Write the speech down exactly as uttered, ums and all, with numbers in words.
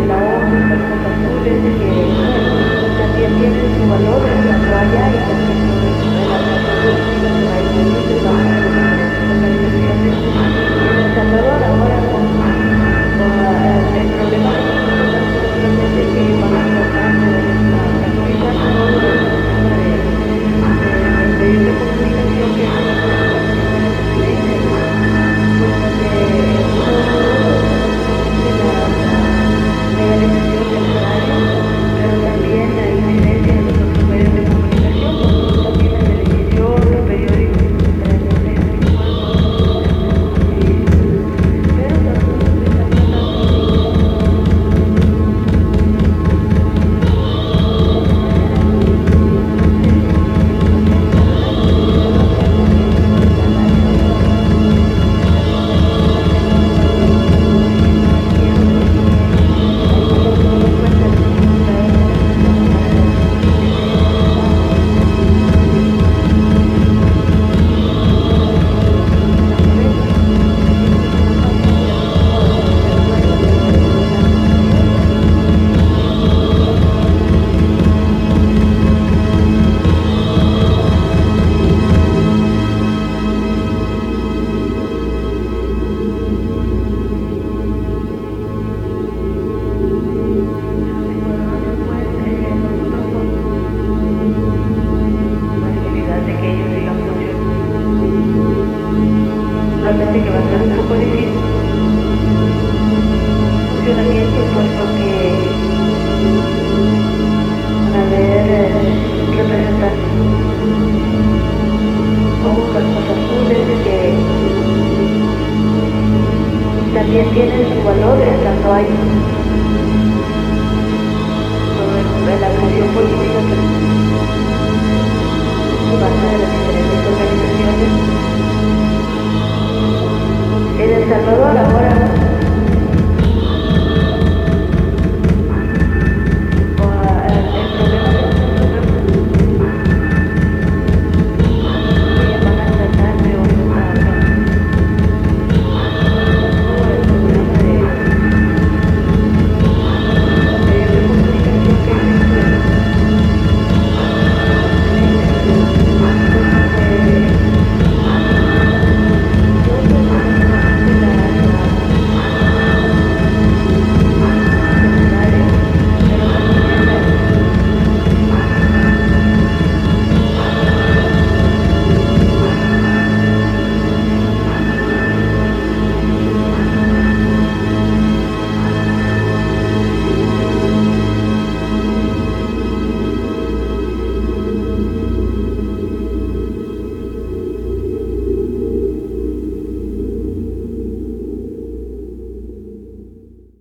de la O N U, Cuerpos Azules, que también tienen su valor estando allá y también el apoyo que hay muchas organizaciones en El Salvador ahora con, con uh, el problema de naturalmente que van a tratar de actualizar todo el sistema de, de medios de comunicación que es una que va a ser un poco difícil funcionamiento, puesto que van a haber eh, representantes como Cuerpos Azules que también tienen su valor estando ahí.